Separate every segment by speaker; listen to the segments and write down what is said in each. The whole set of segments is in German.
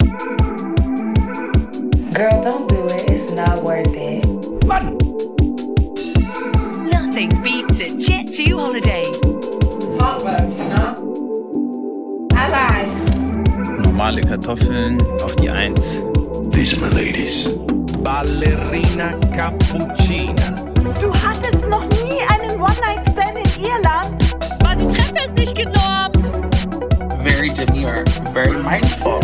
Speaker 1: Girl, don't do it. It's not worth it.
Speaker 2: Mann!
Speaker 3: Nothing beats a Jet2 holiday.
Speaker 1: Talk about it, you know? I lied.
Speaker 4: Normale Kartoffeln auf die 1.
Speaker 2: These are my ladies.
Speaker 5: Ballerina Cappuccina.
Speaker 6: Du hattest noch nie einen One-Night-Stand in Irland?
Speaker 3: War die Treppe ist nicht genormt.
Speaker 5: Very demure, very mindful.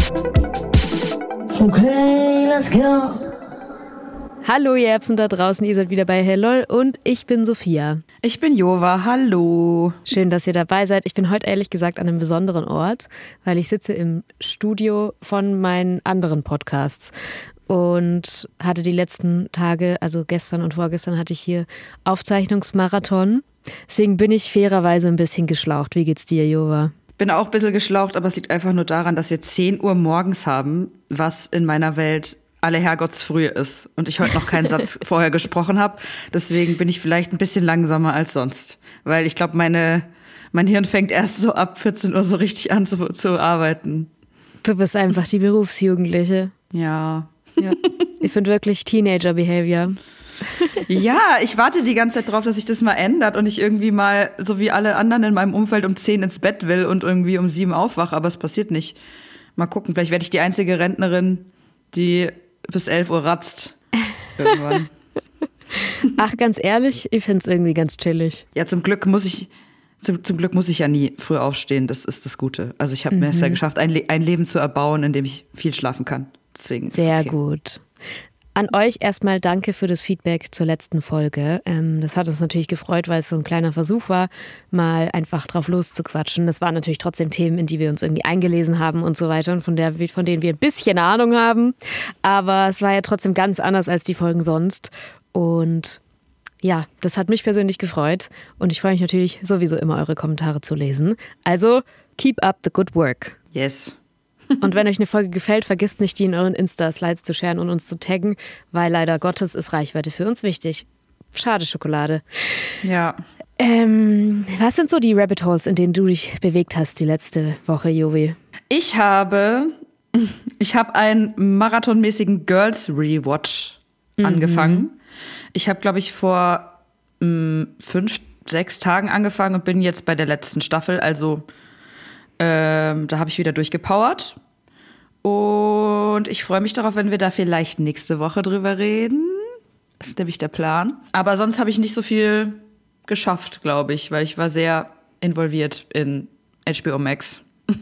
Speaker 1: Okay, let's go.
Speaker 7: Hallo ihr Erbsen da draußen, ihr seid wieder bei HeyLOL und ich bin Sophia.
Speaker 8: Ich bin Jova, hallo.
Speaker 7: Schön, dass ihr dabei seid. Ich bin heute ehrlich gesagt an einem besonderen Ort, weil ich sitze im Studio von meinen anderen Podcasts und hatte die letzten Tage, also gestern und vorgestern hatte ich hier Aufzeichnungsmarathon. Deswegen bin ich fairerweise ein bisschen geschlaucht. Wie geht's dir, Jova?
Speaker 8: Bin auch ein bisschen geschlaucht, aber es liegt einfach nur daran, dass wir 10 Uhr morgens haben, was in meiner Welt alle Herrgottsfrühe ist und ich heute noch keinen Satz vorher gesprochen habe. Deswegen bin ich vielleicht ein bisschen langsamer als sonst, weil ich glaube, mein Hirn fängt erst so ab 14 Uhr so richtig an zu arbeiten.
Speaker 7: Du bist einfach die Berufsjugendliche.
Speaker 8: Ja.
Speaker 7: Ich finde wirklich Teenager-Behavior.
Speaker 8: Ja, ich warte die ganze Zeit drauf, dass sich das mal ändert und ich irgendwie mal, so wie alle anderen in meinem Umfeld, um 10 ins Bett will und irgendwie um 7 aufwache, aber es passiert nicht. Mal gucken, vielleicht werde ich die einzige Rentnerin, die bis 11 Uhr ratzt. Irgendwann.
Speaker 7: Ach, ganz ehrlich, ich finde es irgendwie ganz chillig.
Speaker 8: Ja, zum Glück muss ich ja nie früh aufstehen, das ist das Gute. Also ich habe mir es ja geschafft, ein Leben zu erbauen, in dem ich viel schlafen kann. Deswegen ist
Speaker 7: Sehr
Speaker 8: okay.
Speaker 7: gut. An euch erstmal danke für das Feedback zur letzten Folge. Das hat uns natürlich gefreut, weil es so ein kleiner Versuch war, mal einfach drauf loszuquatschen. Das waren natürlich trotzdem Themen, in die wir uns irgendwie eingelesen haben und so weiter und von denen wir ein bisschen Ahnung haben. Aber es war ja trotzdem ganz anders als die Folgen sonst. Und ja, das hat mich persönlich gefreut. Und ich freue mich natürlich sowieso immer, eure Kommentare zu lesen. Also, keep up the good work.
Speaker 8: Yes.
Speaker 7: Und wenn euch eine Folge gefällt, vergisst nicht, die in euren Insta-Slides zu sharen und uns zu taggen, weil leider Gottes ist Reichweite für uns wichtig. Schade Schokolade.
Speaker 8: Ja.
Speaker 7: Was sind so die Rabbit Holes, in denen du dich bewegt hast die letzte Woche, Jovi?
Speaker 8: Ich habe einen marathonmäßigen Girls Rewatch angefangen. Ich habe, glaube ich, vor 5, 6 Tagen angefangen und bin jetzt bei der letzten Staffel, also da habe ich wieder durchgepowert. Und ich freue mich darauf, wenn wir da vielleicht nächste Woche drüber reden. Das ist nämlich der Plan. Aber sonst habe ich nicht so viel geschafft, glaube ich, weil ich war sehr involviert in HBO Max.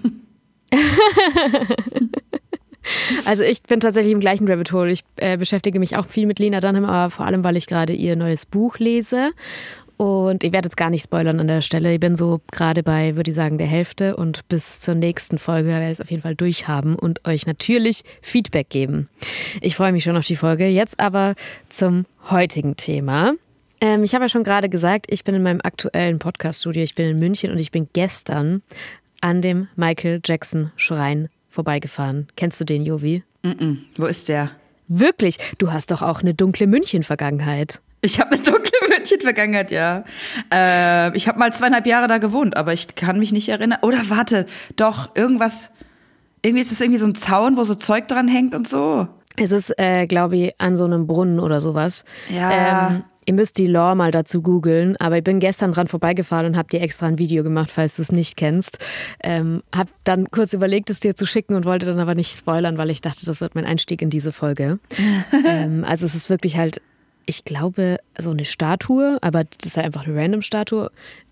Speaker 7: Also ich bin tatsächlich im gleichen Rabbit Hole. Ich beschäftige mich auch viel mit Lena Dunham, aber vor allem, weil ich gerade ihr neues Buch lese. Und ich werde jetzt gar nicht spoilern an der Stelle. Ich bin so gerade bei, würde ich sagen, der Hälfte. Und bis zur nächsten Folge werde ich es auf jeden Fall durchhaben und euch natürlich Feedback geben. Ich freue mich schon auf die Folge. Jetzt aber zum heutigen Thema. Ich habe ja schon gerade gesagt, ich bin in meinem aktuellen Podcast-Studio. Ich bin in München und ich bin gestern an dem Michael Jackson Schrein vorbeigefahren. Kennst du den, Jovi?
Speaker 8: Wo ist der?
Speaker 7: Wirklich? Du hast doch auch eine dunkle München-Vergangenheit.
Speaker 8: Ich habe eine dunkle München-Vergangenheit, ja. Ich habe mal 2,5 Jahre da gewohnt, aber ich kann mich nicht erinnern. Oder warte, doch, irgendwie ist es irgendwie so ein Zaun, wo so Zeug dran hängt und so.
Speaker 7: Es ist, glaube ich, an so einem Brunnen oder sowas.
Speaker 8: Ja.
Speaker 7: Ihr müsst die Lore mal dazu googeln, aber ich bin gestern dran vorbeigefahren und habe dir extra ein Video gemacht, falls du es nicht kennst. Hab dann kurz überlegt, es dir zu schicken und wollte dann aber nicht spoilern, weil ich dachte, das wird mein Einstieg in diese Folge. Also es ist wirklich halt, ich glaube, so eine Statue, aber das ist halt einfach eine random Statue.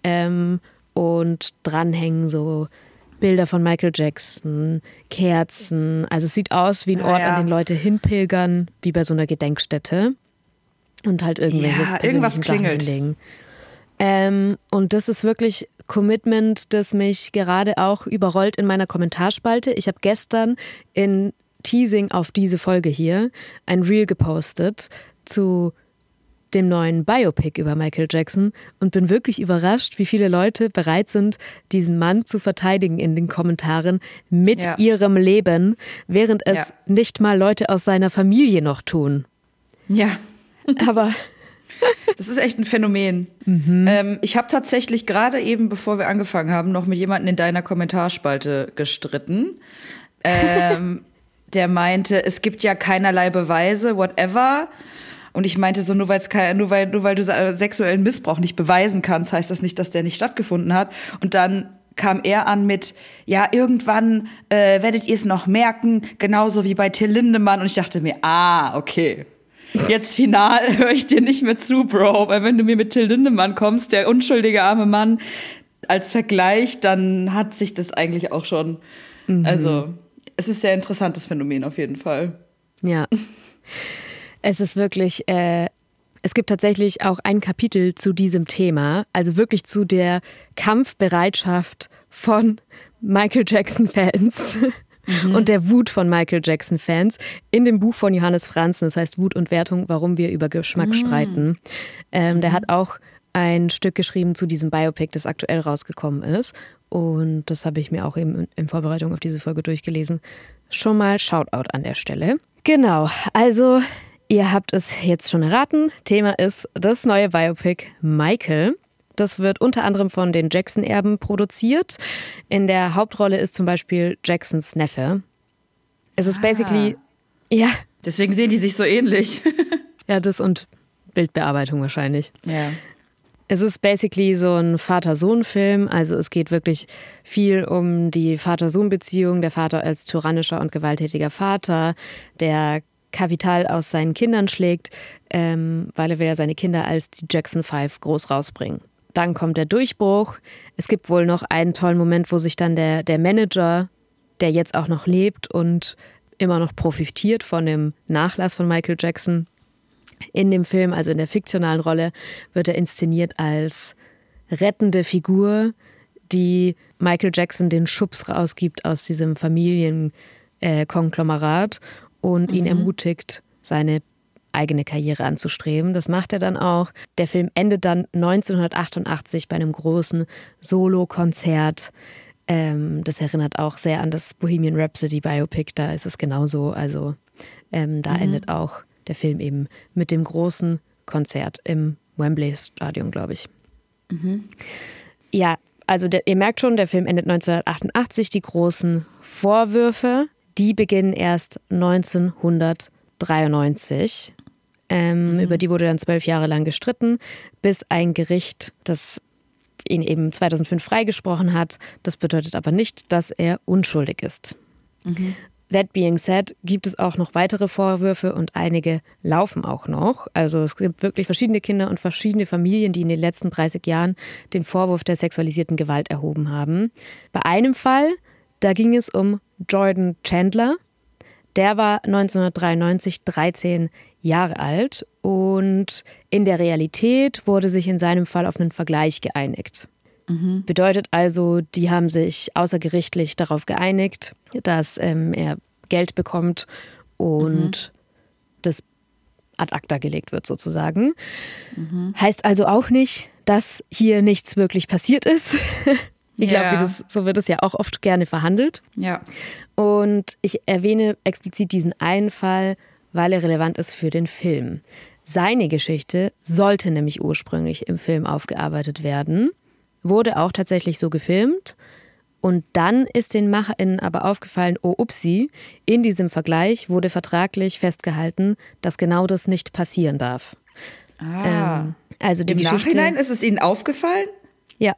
Speaker 7: Und dranhängen so Bilder von Michael Jackson, Kerzen. Also es sieht aus wie ein Ort, an den Leute hinpilgern, wie bei so einer Gedenkstätte. Und halt
Speaker 8: irgendwas klingelt.
Speaker 7: Und das ist wirklich Commitment, das mich gerade auch überrollt in meiner Kommentarspalte. Ich habe gestern in Teasing auf diese Folge hier ein Reel gepostet zu dem neuen Biopic über Michael Jackson und bin wirklich überrascht, wie viele Leute bereit sind, diesen Mann zu verteidigen in den Kommentaren mit ihrem Leben, während es nicht mal Leute aus seiner Familie noch tun.
Speaker 8: Ja.
Speaker 7: Aber
Speaker 8: das ist echt ein Phänomen. Ich habe tatsächlich gerade eben, bevor wir angefangen haben, noch mit jemandem in deiner Kommentarspalte gestritten. der meinte, es gibt ja keinerlei Beweise, whatever. Und ich meinte so, nur weil du sexuellen Missbrauch nicht beweisen kannst, heißt das nicht, dass der nicht stattgefunden hat. Und dann kam er an mit, ja, irgendwann werdet ihr es noch merken, genauso wie bei Till Lindemann. Und ich dachte mir, okay, jetzt final höre ich dir nicht mehr zu, Bro. Weil wenn du mir mit Till Lindemann kommst, der unschuldige arme Mann, als Vergleich, dann hat sich das eigentlich auch schon, also es ist ein sehr interessantes Phänomen auf jeden Fall.
Speaker 7: Ja, es ist wirklich, es gibt tatsächlich auch ein Kapitel zu diesem Thema, also wirklich zu der Kampfbereitschaft von Michael Jackson-Fans und der Wut von Michael Jackson-Fans in dem Buch von Johannes Franzen, das heißt Wut und Wertung, warum wir über Geschmack streiten. Der hat auch ein Stück geschrieben zu diesem Biopic, das aktuell rausgekommen ist. Und das habe ich mir auch eben in Vorbereitung auf diese Folge durchgelesen. Schon mal Shoutout an der Stelle. Genau, also ihr habt es jetzt schon erraten. Thema ist das neue Biopic Michael. Das wird unter anderem von den Jackson-Erben produziert. In der Hauptrolle ist zum Beispiel Jacksons Neffe. Es ist basically, ja.
Speaker 8: Deswegen sehen die sich so ähnlich.
Speaker 7: Ja, das und Bildbearbeitung wahrscheinlich.
Speaker 8: Ja.
Speaker 7: Es ist basically so ein Vater-Sohn-Film, also es geht wirklich viel um die Vater-Sohn-Beziehung, der Vater als tyrannischer und gewalttätiger Vater, der Kapital aus seinen Kindern schlägt, weil er will ja seine Kinder als die Jackson 5 groß rausbringen. Dann kommt der Durchbruch. Es gibt wohl noch einen tollen Moment, wo sich dann der Manager, der jetzt auch noch lebt und immer noch profitiert von dem Nachlass von Michael Jackson, in dem Film, also in der fiktionalen Rolle, wird er inszeniert als rettende Figur, die Michael Jackson den Schubs rausgibt aus diesem Familienkonglomerat und ihn ermutigt, seine eigene Karriere anzustreben. Das macht er dann auch. Der Film endet dann 1988 bei einem großen Solo-Konzert. Das erinnert auch sehr an das Bohemian Rhapsody Biopic, da ist es genauso. Also da endet auch der Film eben mit dem großen Konzert im Wembley Stadion, glaube ich. Ja, also ihr merkt schon, der Film endet 1988. Die großen Vorwürfe, die beginnen erst 1993. Über die wurde dann 12 Jahre lang gestritten, bis ein Gericht, das ihn eben 2005 freigesprochen hat. Das bedeutet aber nicht, dass er unschuldig ist. That being said, gibt es auch noch weitere Vorwürfe und einige laufen auch noch. Also es gibt wirklich verschiedene Kinder und verschiedene Familien, die in den letzten 30 Jahren den Vorwurf der sexualisierten Gewalt erhoben haben. Bei einem Fall, da ging es um Jordan Chandler. Der war 1993 13 Jahre alt und in der Realität wurde sich in seinem Fall auf einen Vergleich geeinigt. Bedeutet also, die haben sich außergerichtlich darauf geeinigt, dass er Geld bekommt und das ad acta gelegt wird sozusagen. Heißt also auch nicht, dass hier nichts wirklich passiert ist. Ich glaube, so wird es ja auch oft gerne verhandelt.
Speaker 8: Ja.
Speaker 7: Und ich erwähne explizit diesen einen Fall, weil er relevant ist für den Film. Seine Geschichte sollte nämlich ursprünglich im Film aufgearbeitet werden. Wurde auch tatsächlich so gefilmt. Und dann ist den MacherInnen aber aufgefallen, oh upsi, in diesem Vergleich wurde vertraglich festgehalten, dass genau das nicht passieren darf. Also die
Speaker 8: Im
Speaker 7: Geschichte,
Speaker 8: Nachhinein ist es Ihnen aufgefallen?
Speaker 7: Ja.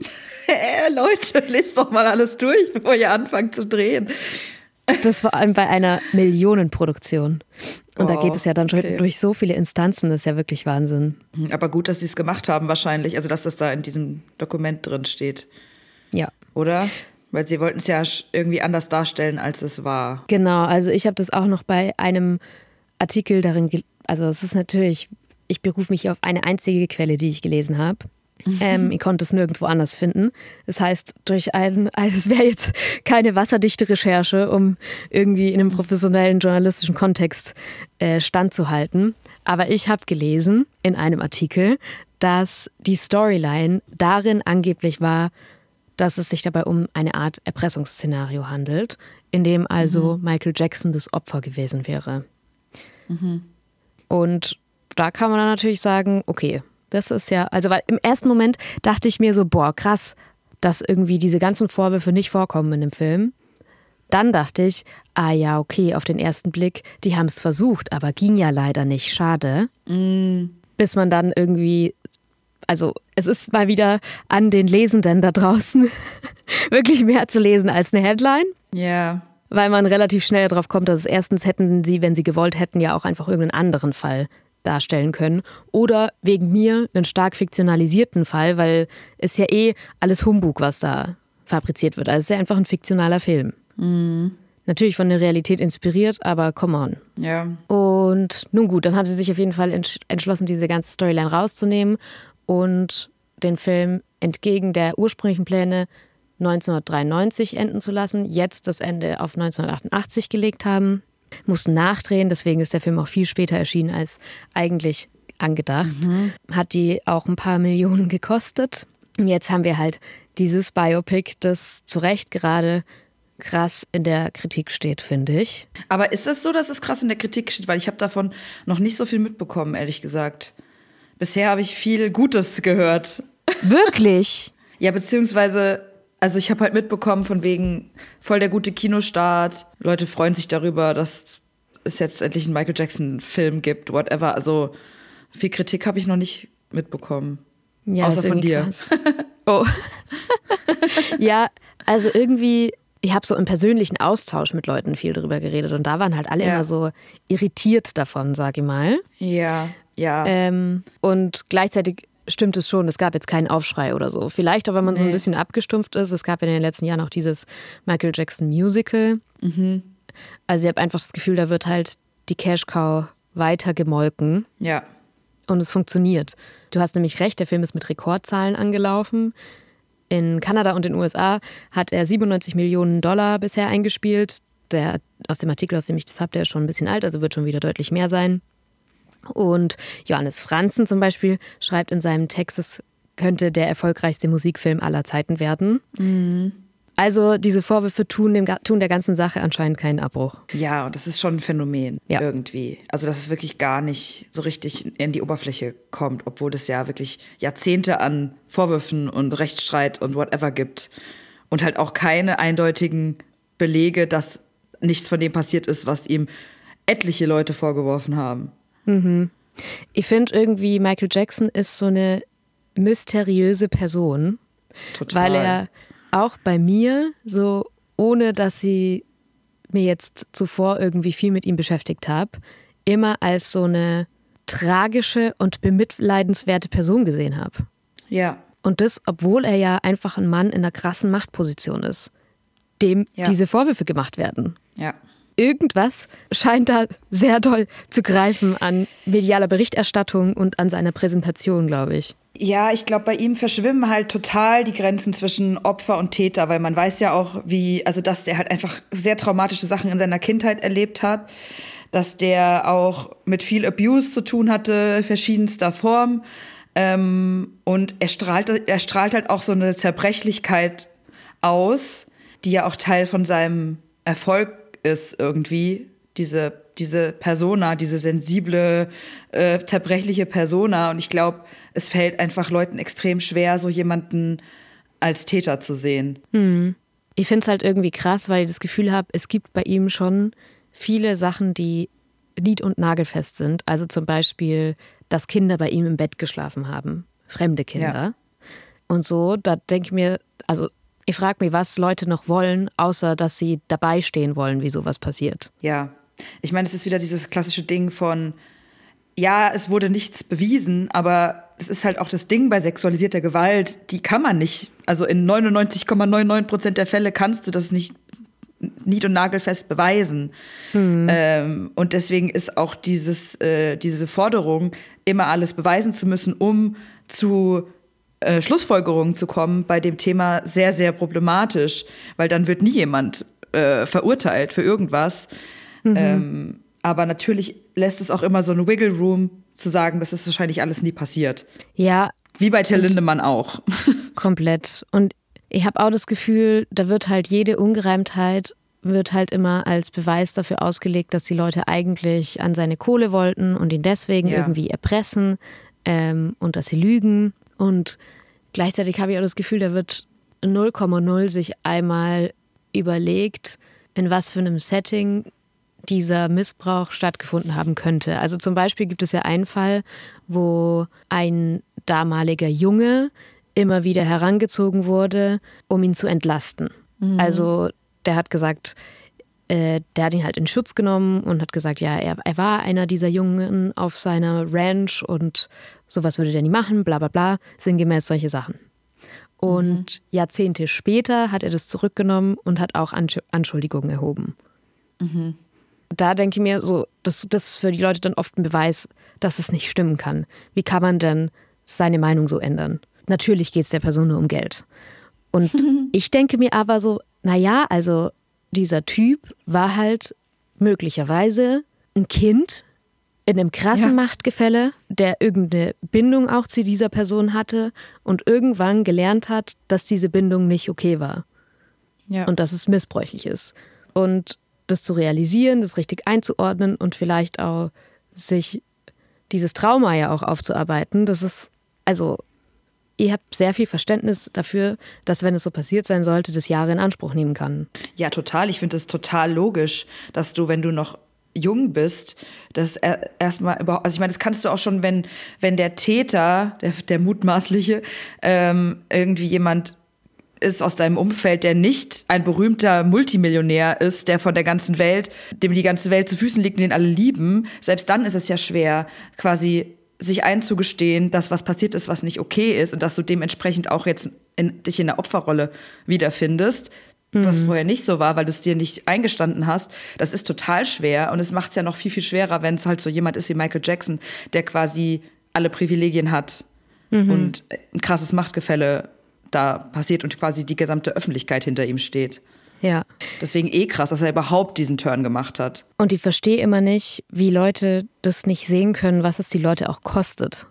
Speaker 8: Leute, lest doch mal alles durch, bevor ihr anfangt zu drehen.
Speaker 7: Das vor allem bei einer Millionenproduktion. Und da geht es ja dann schon durch so viele Instanzen, das ist ja wirklich Wahnsinn.
Speaker 8: Aber gut, dass sie es gemacht haben wahrscheinlich, also dass das da in diesem Dokument drin steht.
Speaker 7: Ja.
Speaker 8: Oder? Weil sie wollten es ja irgendwie anders darstellen, als es war.
Speaker 7: Genau, also ich habe das auch noch bei einem Artikel darin, also es ist natürlich, ich berufe mich auf eine einzige Quelle, die ich gelesen habe. Ich konnte es nirgendwo anders finden. Das heißt, es wäre jetzt keine wasserdichte Recherche, um irgendwie in einem professionellen journalistischen Kontext standzuhalten. Aber ich habe gelesen in einem Artikel, dass die Storyline darin angeblich war, dass es sich dabei um eine Art Erpressungsszenario handelt, in dem also Michael Jackson das Opfer gewesen wäre. Und da kann man dann natürlich sagen, okay, das ist ja, also weil im ersten Moment dachte ich mir so, boah, krass, dass irgendwie diese ganzen Vorwürfe nicht vorkommen in dem Film. dann dachte ich, ja, okay, auf den ersten Blick, die haben es versucht, aber ging ja leider nicht, schade. Bis man dann irgendwie, also es ist mal wieder an den Lesenden da draußen, wirklich mehr zu lesen als eine Headline.
Speaker 8: Ja.
Speaker 7: Weil man relativ schnell darauf kommt, dass erstens hätten sie, wenn sie gewollt hätten, ja auch einfach irgendeinen anderen Fall darstellen können. Oder wegen mir einen stark fiktionalisierten Fall, weil es ja alles Humbug, was da fabriziert wird. Also es ist ja einfach ein fiktionaler Film. Natürlich von der Realität inspiriert, aber come on.
Speaker 8: Ja.
Speaker 7: Und nun gut, dann haben sie sich auf jeden Fall entschlossen, diese ganze Storyline rauszunehmen und den Film entgegen der ursprünglichen Pläne 1993 enden zu lassen, jetzt das Ende auf 1988 gelegt haben, mussten nachdrehen, deswegen ist der Film auch viel später erschienen als eigentlich angedacht. Hat die auch ein paar Millionen gekostet. Und jetzt haben wir halt dieses Biopic, das zu Recht gerade krass in der Kritik steht, finde ich.
Speaker 8: Aber ist es so, dass es krass in der Kritik steht? Weil ich habe davon noch nicht so viel mitbekommen, ehrlich gesagt. Bisher habe ich viel Gutes gehört.
Speaker 7: Wirklich?
Speaker 8: Ja, beziehungsweise, also ich habe halt mitbekommen von wegen voll der gute Kinostart. Leute freuen sich darüber, dass es jetzt endlich einen Michael Jackson-Film gibt, whatever. Also viel Kritik habe ich noch nicht mitbekommen.
Speaker 7: Ja,
Speaker 8: außer von dir.
Speaker 7: Krass. Oh. Ja, also irgendwie, ich habe so im persönlichen Austausch mit Leuten viel darüber geredet und da waren halt alle immer so irritiert davon, sag ich mal.
Speaker 8: Ja, ja.
Speaker 7: Und gleichzeitig stimmt es schon, es gab jetzt keinen Aufschrei oder so. Vielleicht auch, wenn man so ein bisschen abgestumpft ist. Es gab in den letzten Jahren auch dieses Michael Jackson Musical. Also ich habe einfach das Gefühl, da wird halt die Cash-Cow weiter gemolken.
Speaker 8: Ja.
Speaker 7: Und es funktioniert. Du hast nämlich recht, der Film ist mit Rekordzahlen angelaufen. In Kanada und den USA hat er 97 Millionen $ bisher eingespielt. Der aus dem Artikel, aus dem ich das habe, der ist schon ein bisschen alt, also wird schon wieder deutlich mehr sein. Und Johannes Franzen zum Beispiel schreibt in seinem Text, es könnte der erfolgreichste Musikfilm aller Zeiten werden. Also diese Vorwürfe tun der ganzen Sache anscheinend keinen Abbruch.
Speaker 8: Ja, und das ist schon ein Phänomen irgendwie. Also dass es wirklich gar nicht so richtig in die Oberfläche kommt, obwohl es ja wirklich Jahrzehnte an Vorwürfen und Rechtsstreit und whatever gibt. Und halt auch keine eindeutigen Belege, dass nichts von dem passiert ist, was ihm etliche Leute vorgeworfen haben.
Speaker 7: Ich finde irgendwie, Michael Jackson ist so eine mysteriöse Person.
Speaker 8: Total.
Speaker 7: Weil er auch bei mir, so ohne dass sie mir jetzt zuvor irgendwie viel mit ihm beschäftigt habe, immer als so eine tragische und bemitleidenswerte Person gesehen habe.
Speaker 8: Ja.
Speaker 7: Und das, obwohl er ja einfach ein Mann in einer krassen Machtposition ist, dem diese Vorwürfe gemacht werden.
Speaker 8: Ja.
Speaker 7: Irgendwas scheint da sehr doll zu greifen an medialer Berichterstattung und an seiner Präsentation, glaube ich.
Speaker 8: Ja, ich glaube, bei ihm verschwimmen halt total die Grenzen zwischen Opfer und Täter, weil man weiß ja auch, dass der halt einfach sehr traumatische Sachen in seiner Kindheit erlebt hat, dass der auch mit viel Abuse zu tun hatte, verschiedenster Form. Und er strahlt halt auch so eine Zerbrechlichkeit aus, die ja auch Teil von seinem Erfolg ist irgendwie, diese Persona, diese sensible, zerbrechliche Persona. Und ich glaube, es fällt einfach Leuten extrem schwer, so jemanden als Täter zu sehen.
Speaker 7: Ich finde es halt irgendwie krass, weil ich das Gefühl habe, es gibt bei ihm schon viele Sachen, die nied- und nagelfest sind. Also zum Beispiel, dass Kinder bei ihm im Bett geschlafen haben. Fremde Kinder. Ja. Und so, da denke ich mir, also ich frage mich, was Leute noch wollen, außer dass sie dabei stehen wollen, wie sowas passiert.
Speaker 8: Ja, ich meine, es ist wieder dieses klassische Ding von, ja, es wurde nichts bewiesen, aber es ist halt auch das Ding bei sexualisierter Gewalt, die kann man nicht, also in 99,99% der Fälle kannst du das nicht nied- und nagelfest beweisen. Und deswegen ist auch diese Forderung, immer alles beweisen zu müssen, um zu Schlussfolgerungen zu kommen, bei dem Thema sehr, sehr problematisch, weil dann wird nie jemand verurteilt für irgendwas. Aber natürlich lässt es auch immer so einen Wiggle Room zu sagen, das ist wahrscheinlich alles nie passiert.
Speaker 7: Ja.
Speaker 8: Wie bei Till Lindemann auch.
Speaker 7: Komplett. Und ich habe auch das Gefühl, da wird halt jede Ungereimtheit wird halt immer als Beweis dafür ausgelegt, dass die Leute eigentlich an seine Kohle wollten und ihn deswegen irgendwie erpressen und dass sie lügen. Und gleichzeitig habe ich auch das Gefühl, da wird 0,0 sich einmal überlegt, in was für einem Setting dieser Missbrauch stattgefunden haben könnte. Also zum Beispiel gibt es ja einen Fall, wo ein damaliger Junge immer wieder herangezogen wurde, um ihn zu entlasten. Also der hat gesagt, der hat ihn halt in Schutz genommen und hat gesagt, ja, er war einer dieser Jungen auf seiner Ranch und sowas würde der nie machen, bla bla bla, sinngemäß solche Sachen. Und Jahrzehnte später hat er das zurückgenommen und hat auch Anschuldigungen erhoben. Da denke ich mir so, das ist für die Leute dann oft ein Beweis, dass es nicht stimmen kann. Wie kann man denn seine Meinung so ändern? Natürlich geht es der Person nur um Geld. Und ich denke mir aber so, naja, also dieser Typ war halt möglicherweise ein Kind in einem krassen Machtgefälle, der irgendeine Bindung auch zu dieser Person hatte und irgendwann gelernt hat, dass diese Bindung nicht okay war. Ja. Und dass es missbräuchlich ist. Und das zu realisieren, das richtig einzuordnen und vielleicht auch sich dieses Trauma ja auch aufzuarbeiten, das ist, also ihr habt sehr viel Verständnis dafür, dass wenn es so passiert sein sollte, das Jahre in Anspruch nehmen kann. Ja, total. Ich finde das total logisch, dass du, wenn du noch jung bist, das erstmal überhaupt, also ich meine, das kannst du auch schon, wenn der Täter, der mutmaßliche, irgendwie jemand ist aus deinem Umfeld, der nicht ein berühmter Multimillionär ist, der von der ganzen Welt, dem die ganze Welt zu Füßen liegt und den alle lieben, selbst dann ist es ja schwer, quasi sich einzugestehen, dass was passiert ist, was nicht okay ist und dass du dementsprechend auch jetzt dich in der Opferrolle wiederfindest, was vorher nicht so war, weil du es dir nicht eingestanden hast. Das ist total schwer und es macht es ja noch viel, viel schwerer, wenn es halt so jemand ist wie Michael Jackson, der quasi alle Privilegien hat und ein krasses Machtgefälle da passiert und quasi die gesamte Öffentlichkeit hinter ihm steht. Ja. Deswegen krass, dass er überhaupt diesen Turn gemacht hat. Und ich verstehe immer nicht, wie Leute das nicht sehen können, was es die Leute auch kostet.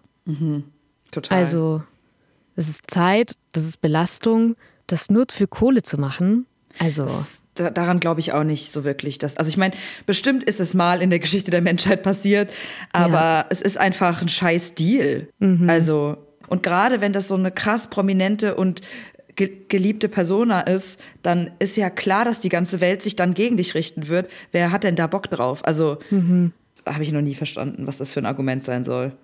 Speaker 7: Total. Also, es ist Zeit, das ist Belastung, das nur für Kohle zu machen. Also daran glaube ich auch nicht so wirklich. Also ich meine, bestimmt ist es mal in der Geschichte der Menschheit passiert, aber es ist einfach ein scheiß Deal. Also, und gerade wenn das so eine krass prominente und geliebte Persona ist, dann ist ja klar, dass die ganze Welt sich dann gegen dich richten wird. Wer hat denn da Bock drauf? Also habe ich noch nie verstanden, was das für ein Argument sein soll.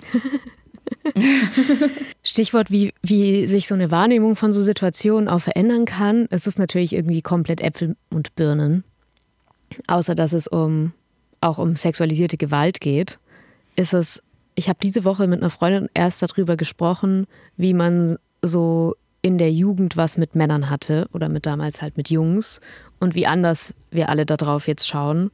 Speaker 7: Stichwort, wie sich so eine Wahrnehmung von so Situationen auch verändern kann. Es ist natürlich irgendwie komplett Äpfel und Birnen. Außer, dass es auch um sexualisierte Gewalt geht, ist es, ich habe diese Woche mit einer Freundin erst darüber gesprochen, wie man so in der Jugend was mit Männern hatte oder damals halt mit Jungs und wie anders wir alle da drauf jetzt schauen.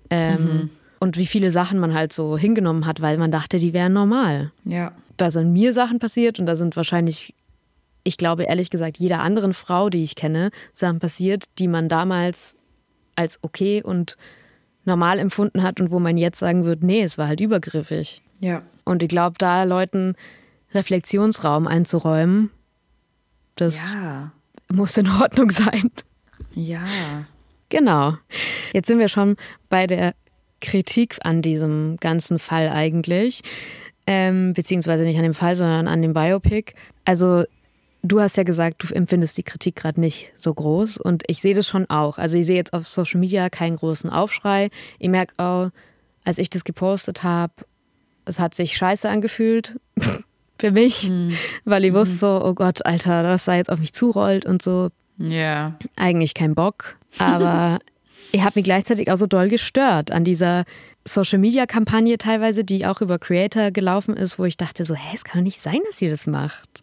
Speaker 7: Und wie viele Sachen man halt so hingenommen hat, weil man dachte, die wären normal. Ja. Da sind mir Sachen passiert und da sind wahrscheinlich, ich glaube ehrlich gesagt, jeder anderen Frau, die ich kenne, Sachen passiert, die man damals als okay und normal empfunden hat und wo man jetzt sagen würde, nee, es war halt übergriffig. Ja. Und ich glaube, da Leuten Reflexionsraum einzuräumen, das muss in Ordnung sein. Ja. Genau. Jetzt sind wir schon bei der Kritik an diesem ganzen Fall eigentlich. Beziehungsweise nicht an dem Fall, sondern an dem Biopic. Also du hast ja gesagt, du empfindest die Kritik gerade nicht so groß und ich sehe das schon auch. Also ich sehe jetzt auf Social Media keinen großen Aufschrei. Ich merke auch, als ich das gepostet habe, es hat sich scheiße angefühlt für mich, weil ich wusste so, oh Gott, Alter, was da jetzt auf mich zurollt und so. Ja. Eigentlich kein Bock, aber ich habe mich gleichzeitig auch so doll gestört an dieser Social-Media-Kampagne teilweise, die auch über Creator gelaufen ist, wo ich dachte so, es kann doch nicht sein, dass ihr das macht.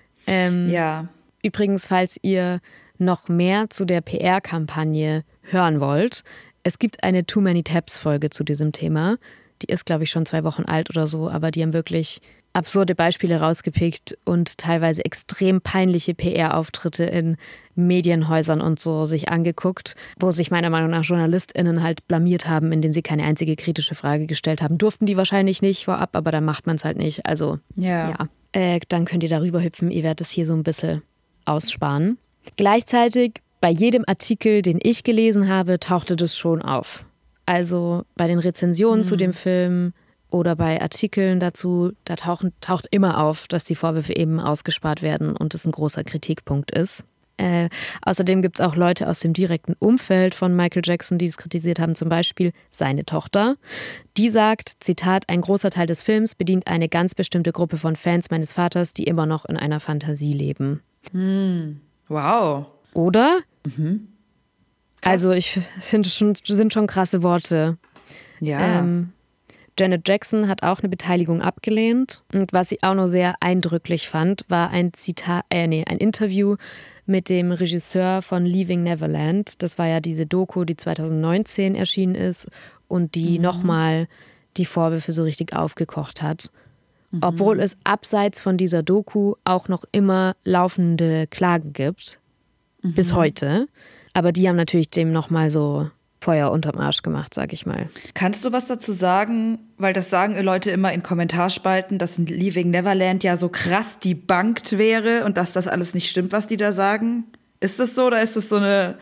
Speaker 7: Übrigens, falls ihr noch mehr zu der PR-Kampagne hören wollt, es gibt eine Too Many Tabs-Folge zu diesem Thema. Die ist, glaube ich, schon 2 Wochen alt oder so, aber die haben wirklich absurde Beispiele rausgepickt und teilweise extrem peinliche PR-Auftritte in Medienhäusern und so sich angeguckt, wo sich meiner Meinung nach JournalistInnen halt blamiert haben, indem sie keine einzige kritische Frage gestellt haben. Durften die wahrscheinlich nicht vorab, aber dann macht man es halt nicht. Also dann könnt ihr darüber hüpfen. Ihr werdet es hier so ein bisschen aussparen. Gleichzeitig bei jedem Artikel, den ich gelesen habe, tauchte das schon auf. Also bei den Rezensionen zu dem Film oder bei Artikeln dazu, da taucht immer auf, dass die Vorwürfe eben ausgespart werden und es ein großer Kritikpunkt ist. Außerdem gibt es auch Leute aus dem direkten Umfeld von Michael Jackson, die es kritisiert haben, zum Beispiel seine Tochter. Die sagt, Zitat, ein großer Teil des Films bedient eine ganz bestimmte Gruppe von Fans meines Vaters, die immer noch in einer Fantasie leben.
Speaker 8: Wow.
Speaker 7: Oder? Also ich finde, sind schon krasse Worte.
Speaker 8: Ja.
Speaker 7: Janet Jackson hat auch eine Beteiligung abgelehnt. Und was ich auch noch sehr eindrücklich fand, war ein Interview mit dem Regisseur von Leaving Neverland. Das war ja diese Doku, die 2019 erschienen ist und die nochmal die Vorwürfe so richtig aufgekocht hat. Obwohl es abseits von dieser Doku auch noch immer laufende Klagen gibt. Bis heute. Aber die haben natürlich dem nochmal so Feuer unterm Arsch gemacht, sag ich mal.
Speaker 8: Kannst du was dazu sagen? Weil das sagen Leute immer in Kommentarspalten, dass Leaving Neverland ja so krass debunked wäre und dass das alles nicht stimmt, was die da sagen. Ist das so oder ist das so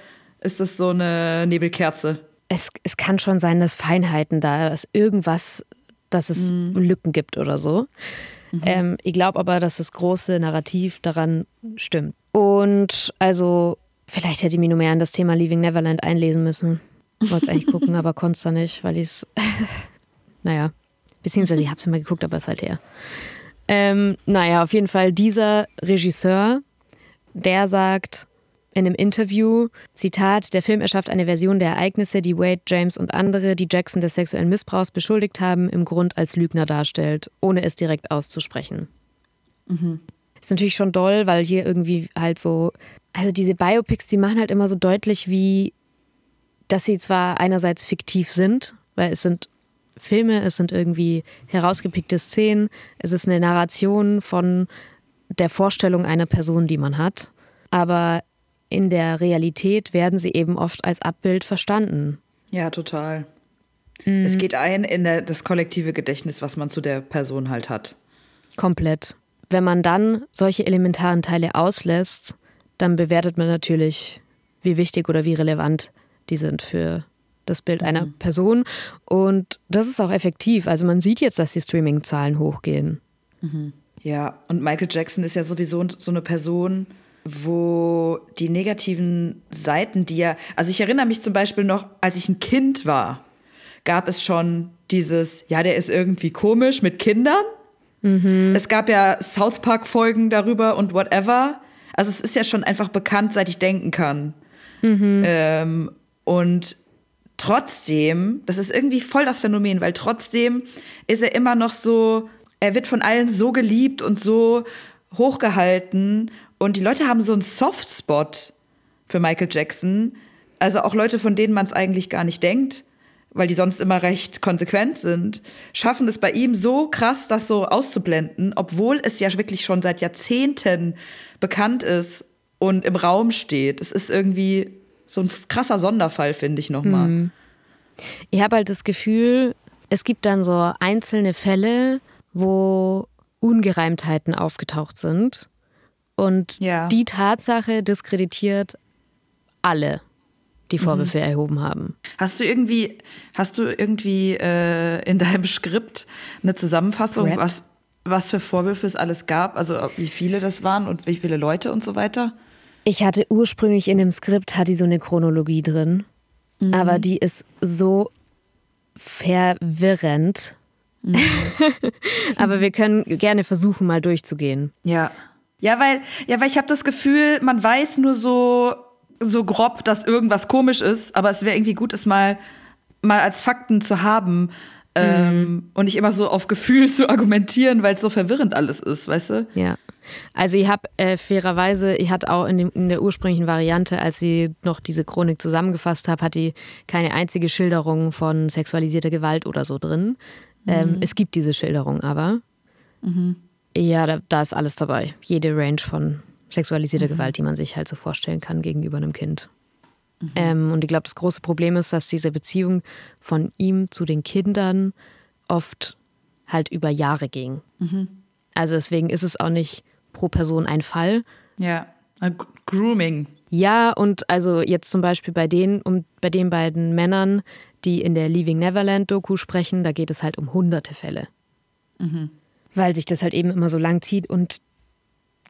Speaker 8: eine Nebelkerze?
Speaker 7: Es kann schon sein, dass Feinheiten da, dass es Lücken gibt oder so. Ich glaube aber, dass das große Narrativ daran stimmt. Und also, vielleicht hätte ich mich nur mehr an das Thema Leaving Neverland einlesen müssen. Wollte es eigentlich gucken, aber konnte es da nicht, weil ich es, beziehungsweise ich habe es immer geguckt, aber es ist halt her. Auf jeden Fall dieser Regisseur, der sagt in einem Interview, Zitat, der Film erschafft eine Version der Ereignisse, die Wade, James und andere, die Jackson des sexuellen Missbrauchs beschuldigt haben, im Grund als Lügner darstellt, ohne es direkt auszusprechen. Ist natürlich schon doll, weil hier irgendwie halt so, also diese Biopics, die machen halt immer so deutlich, wie dass sie zwar einerseits fiktiv sind, weil es sind Filme, es sind irgendwie herausgepickte Szenen, es ist eine Narration von der Vorstellung einer Person, die man hat, aber in der Realität werden sie eben oft als Abbild verstanden.
Speaker 8: Ja, total. Es geht ein in das kollektive Gedächtnis, was man zu der Person halt hat.
Speaker 7: Komplett. Wenn man dann solche elementaren Teile auslässt, dann bewertet man natürlich, wie wichtig oder wie relevant die sind für das Bild einer Person. Und das ist auch effektiv. Also man sieht jetzt, dass die Streaming-Zahlen hochgehen.
Speaker 8: Ja, und Michael Jackson ist ja sowieso so eine Person, wo die negativen Seiten, also ich erinnere mich zum Beispiel noch, als ich ein Kind war, gab es schon dieses, ja, der ist irgendwie komisch mit Kindern. Es gab ja South Park-Folgen darüber und whatever. Also es ist ja schon einfach bekannt, seit ich denken kann. Und trotzdem, das ist irgendwie voll das Phänomen, weil trotzdem ist er immer noch so, er wird von allen so geliebt und so hochgehalten und die Leute haben so einen Softspot für Michael Jackson, also auch Leute, von denen man es eigentlich gar nicht denkt, weil die sonst immer recht konsequent sind, schaffen es bei ihm so krass, das so auszublenden, obwohl es ja wirklich schon seit Jahrzehnten bekannt ist und im Raum steht. Es ist irgendwie so ein krasser Sonderfall, finde ich nochmal.
Speaker 7: Ich habe halt das Gefühl, es gibt dann so einzelne Fälle, wo Ungereimtheiten aufgetaucht sind. Und die Tatsache diskreditiert alle, die Vorwürfe erhoben haben.
Speaker 8: Hast du irgendwie in deinem Skript eine Zusammenfassung, was für Vorwürfe es alles gab? Also wie viele das waren und wie viele Leute und so weiter?
Speaker 7: Ich hatte ursprünglich in dem Skript so eine Chronologie drin, aber die ist so verwirrend. Aber wir können gerne versuchen, mal durchzugehen.
Speaker 8: Ja, weil ich habe das Gefühl, man weiß nur so grob, dass irgendwas komisch ist, aber es wäre irgendwie gut, es mal als Fakten zu haben und nicht immer so auf Gefühl zu argumentieren, weil es so verwirrend alles ist, weißt du?
Speaker 7: Ja. Also ich habe fairerweise, ich hatte auch in der ursprünglichen Variante, als sie noch diese Chronik zusammengefasst habe, hat die keine einzige Schilderung von sexualisierter Gewalt oder so drin. Es gibt diese Schilderung aber. Ja, da ist alles dabei. Jede Range von sexualisierter Gewalt, die man sich halt so vorstellen kann gegenüber einem Kind. Und ich glaube, das große Problem ist, dass diese Beziehung von ihm zu den Kindern oft halt über Jahre ging. Also deswegen ist es auch nicht pro Person ein Fall.
Speaker 8: Ja, Grooming.
Speaker 7: Ja, und also jetzt zum Beispiel bei den beiden Männern, die in der Leaving Neverland-Doku sprechen, da geht es halt um hunderte Fälle. Weil sich das halt eben immer so lang zieht und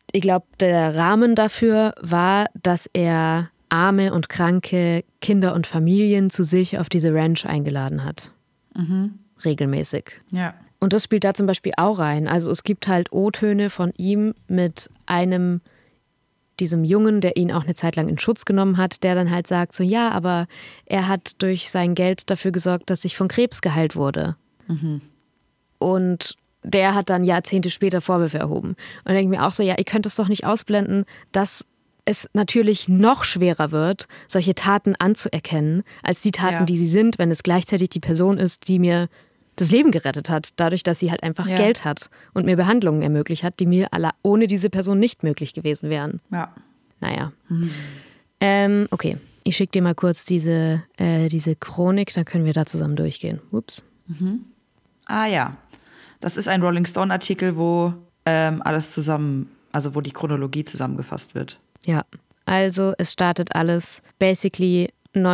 Speaker 7: Ich glaube, der Rahmen dafür war, dass er arme und kranke Kinder und Familien zu sich auf diese Ranch eingeladen hat. Regelmäßig.
Speaker 8: Ja.
Speaker 7: Und das spielt da zum Beispiel auch rein. Also es gibt halt O-Töne von ihm mit diesem Jungen, der ihn auch eine Zeit lang in Schutz genommen hat, der dann halt sagt so, ja, aber er hat durch sein Geld dafür gesorgt, dass ich von Krebs geheilt wurde. Und der hat dann Jahrzehnte später Vorwürfe erhoben. Und dann denke ich mir auch so, ja, ihr könnt es doch nicht ausblenden, dass es natürlich noch schwerer wird, solche Taten anzuerkennen, als die Taten, die sie sind, wenn es gleichzeitig die Person ist, die mir das Leben gerettet hat, dadurch, dass sie halt einfach Geld hat und mir Behandlungen ermöglicht hat, die mir ohne diese Person nicht möglich gewesen wären.
Speaker 8: Ja.
Speaker 7: Naja. Okay, ich schicke dir mal kurz diese Chronik, dann können wir da zusammen durchgehen. Ups.
Speaker 8: Ah ja, das ist ein Rolling Stone Artikel, wo alles zusammen, also wo die Chronologie zusammengefasst wird.
Speaker 7: Ja, also es startet alles basically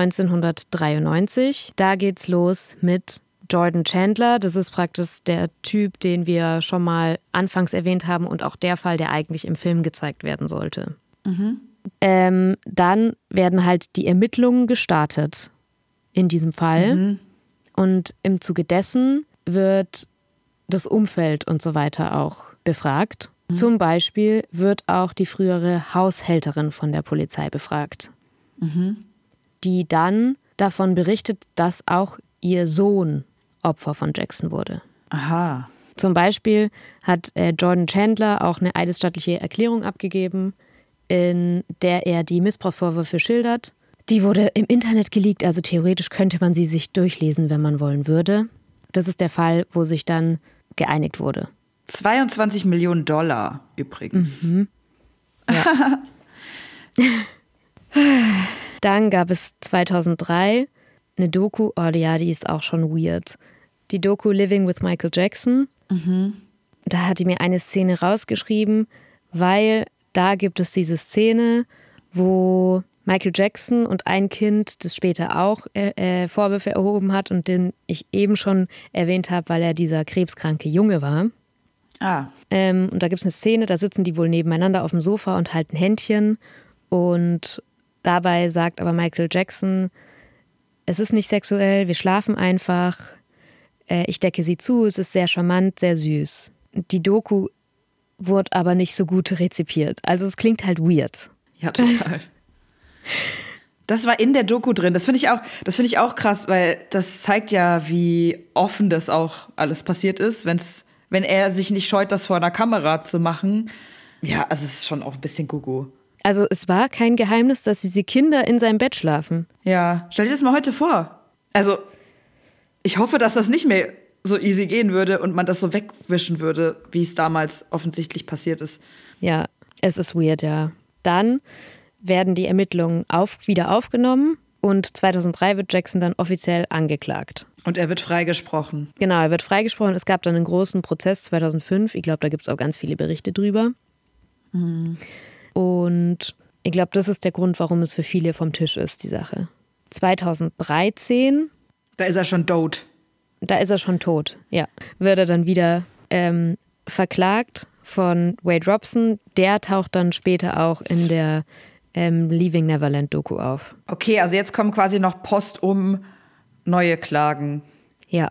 Speaker 7: 1993. Da geht's los mit Jordan Chandler. Das ist praktisch der Typ, den wir schon mal anfangs erwähnt haben und auch der Fall, der eigentlich im Film gezeigt werden sollte. Dann werden halt die Ermittlungen gestartet in diesem Fall. Und im Zuge dessen wird das Umfeld und so weiter auch befragt. Zum Beispiel wird auch die frühere Haushälterin von der Polizei befragt, die dann davon berichtet, dass auch ihr Sohn Opfer von Jackson wurde.
Speaker 8: Aha.
Speaker 7: Zum Beispiel hat Jordan Chandler auch eine eidesstattliche Erklärung abgegeben, in der er die Missbrauchsvorwürfe schildert. Die wurde im Internet geleakt, also theoretisch könnte man sie sich durchlesen, wenn man wollen würde. Das ist der Fall, wo sich dann geeinigt wurde.
Speaker 8: 22 Millionen Dollar übrigens.
Speaker 7: Ja. Dann gab es 2003 eine Doku, die ist auch schon weird. Die Doku Living with Michael Jackson. Da hat die mir eine Szene rausgeschrieben, weil da gibt es diese Szene, wo Michael Jackson und ein Kind, das später auch Vorwürfe erhoben hat und den ich eben schon erwähnt habe, weil er dieser krebskranke Junge war. Und da gibt es eine Szene, da sitzen die wohl nebeneinander auf dem Sofa und halten Händchen. Und dabei sagt aber Michael Jackson, es ist nicht sexuell, wir schlafen einfach. Ich decke sie zu, es ist sehr charmant, sehr süß. Die Doku wurde aber nicht so gut rezipiert. Also es klingt halt weird.
Speaker 8: Ja, total. Das war in der Doku drin. Das finde ich auch krass, weil das zeigt ja, wie offen das auch alles passiert ist, wenn er sich nicht scheut, das vor einer Kamera zu machen. Ja, also es ist schon auch ein bisschen Gugu.
Speaker 7: Also es war kein Geheimnis, dass diese Kinder in seinem Bett schlafen.
Speaker 8: Ja, stell dir das mal heute vor. Also ich hoffe, dass das nicht mehr so easy gehen würde und man das so wegwischen würde, wie es damals offensichtlich passiert ist.
Speaker 7: Ja, es ist weird, ja. Dann werden die Ermittlungen wieder aufgenommen und 2003 wird Jackson dann offiziell angeklagt.
Speaker 8: Und er wird freigesprochen.
Speaker 7: Genau, er wird freigesprochen. Es gab dann einen großen Prozess 2005. Ich glaube, da gibt es auch ganz viele Berichte drüber. Und ich glaube, das ist der Grund, warum es für viele vom Tisch ist, die Sache. 2013.
Speaker 8: Da ist er schon tot.
Speaker 7: Da ist er schon tot, ja. Wird er dann wieder verklagt von Wade Robson. Der taucht dann später auch in der Leaving Neverland Doku auf.
Speaker 8: Okay, also jetzt kommen quasi noch postum neue Klagen.
Speaker 7: Ja.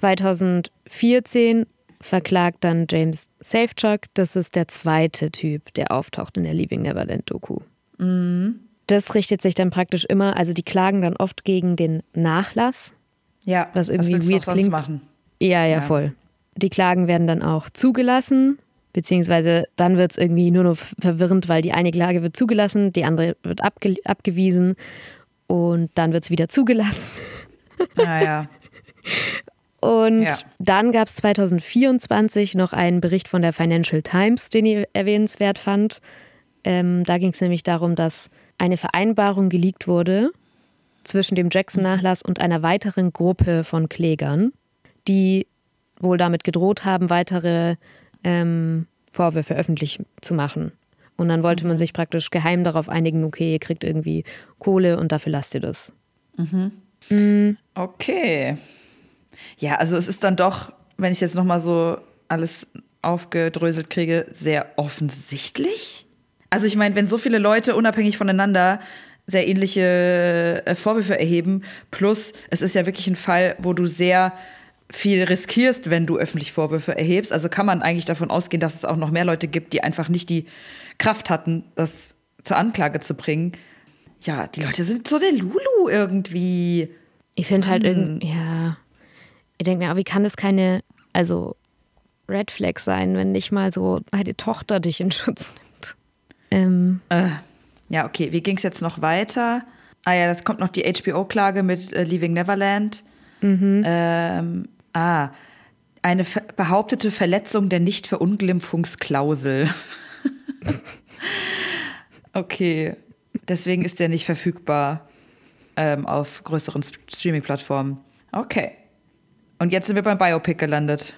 Speaker 7: 2014 verklagt dann James Safechuck. Das ist der zweite Typ, der auftaucht in der Leaving Neverland Doku. Das richtet sich dann praktisch immer, also die klagen dann oft gegen den Nachlass.
Speaker 8: Ja,
Speaker 7: was irgendwie weird klingt.
Speaker 8: Machen?
Speaker 7: Ja, voll. Die Klagen werden dann auch zugelassen, beziehungsweise dann wird es irgendwie nur noch verwirrend, weil die eine Klage wird zugelassen, die andere wird abgewiesen und dann wird es wieder zugelassen.
Speaker 8: Ja.
Speaker 7: Und dann gab es 2024 noch einen Bericht von der Financial Times, den ich erwähnenswert fand. Da ging es nämlich darum, dass eine Vereinbarung geleakt wurde zwischen dem Jackson-Nachlass und einer weiteren Gruppe von Klägern, die wohl damit gedroht haben, weitere Vorwürfe öffentlich zu machen. Und dann wollte man sich praktisch geheim darauf einigen, okay, ihr kriegt irgendwie Kohle und dafür lasst ihr das.
Speaker 8: Okay. Ja, also es ist dann doch, wenn ich jetzt nochmal so alles aufgedröselt kriege, sehr offensichtlich. Also ich meine, wenn so viele Leute unabhängig voneinander sehr ähnliche Vorwürfe erheben, plus es ist ja wirklich ein Fall, wo du sehr viel riskierst, wenn du öffentlich Vorwürfe erhebst. Also kann man eigentlich davon ausgehen, dass es auch noch mehr Leute gibt, die einfach nicht die Kraft hatten, das zur Anklage zu bringen. Ja, die Leute sind so der Lulu irgendwie.
Speaker 7: Ich finde halt irgendwie, ich denke mir, wie kann das keine, Red Flag sein, wenn nicht mal so eine Tochter dich in Schutz nimmt?
Speaker 8: Ja, okay, wie ging es jetzt noch weiter? Das kommt noch die HBO-Klage mit Leaving Neverland. Eine behauptete Verletzung der Nicht-Verunglimpfungsklausel. Okay, deswegen ist der nicht verfügbar auf größeren Streaming-Plattformen. Okay. Und jetzt sind wir beim Biopic gelandet.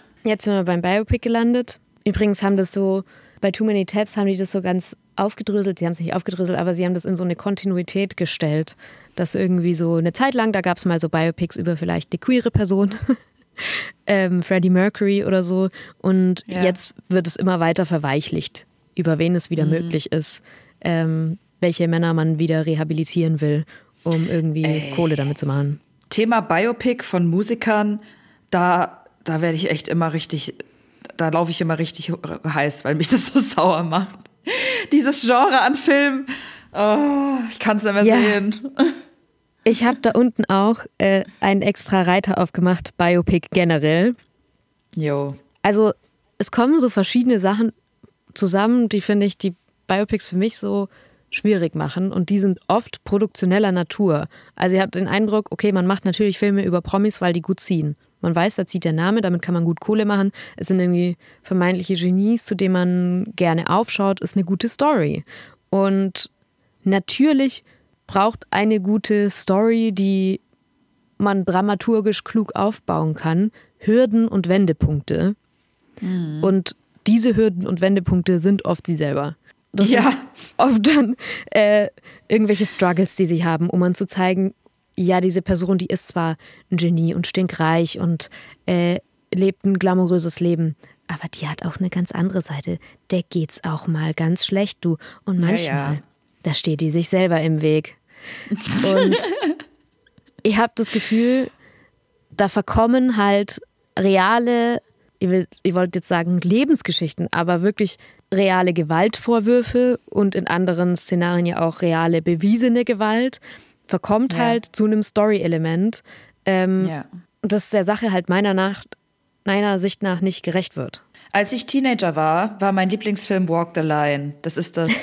Speaker 7: Übrigens haben das so, bei Too Many Tabs haben die das so ganz aufgedröselt. Sie haben es nicht aufgedröselt, aber sie haben das in so eine Kontinuität gestellt. Dass irgendwie so eine Zeit lang, da gab es mal so Biopics über vielleicht eine queere Person. Freddie Mercury oder so. Und jetzt wird es immer weiter verweichlicht, über wen es wieder möglich ist, welche Männer man wieder rehabilitieren will, um irgendwie Kohle damit zu machen.
Speaker 8: Thema Biopic von Musikern, da werde ich echt immer richtig, da laufe ich immer richtig heiß, weil mich das so sauer macht. Dieses Genre an Filmen, ich kann es nicht mehr sehen.
Speaker 7: Ich habe da unten auch einen extra Reiter aufgemacht, Biopic generell.
Speaker 8: Jo.
Speaker 7: Also es kommen so verschiedene Sachen zusammen, die, finde ich, die Biopics für mich so schwierig machen. Und die sind oft produktioneller Natur. Also ihr habt den Eindruck, okay, man macht natürlich Filme über Promis, weil die gut ziehen. Man weiß, da zieht der Name, damit kann man gut Kohle machen. Es sind irgendwie vermeintliche Genies, zu denen man gerne aufschaut, ist eine gute Story. Und natürlich braucht eine gute Story, die man dramaturgisch klug aufbauen kann, Hürden und Wendepunkte. Und diese Hürden und Wendepunkte sind oft sie selber. Das sind oft dann irgendwelche Struggles, die sie haben, um man zu zeigen, ja, diese Person, die ist zwar ein Genie und stinkreich und lebt ein glamouröses Leben, aber die hat auch eine ganz andere Seite. Der geht's auch mal ganz schlecht, du. Und manchmal, da steht die sich selber im Weg. Und ich habe das Gefühl, da verkommen halt reale, ich wollte jetzt sagen Lebensgeschichten, aber wirklich reale Gewaltvorwürfe und in anderen Szenarien ja auch reale bewiesene Gewalt, verkommt halt zu einem Story-Element, das der Sache halt meiner Sicht nach nicht gerecht wird.
Speaker 8: Als ich Teenager war mein Lieblingsfilm Walk the Line. Das ist das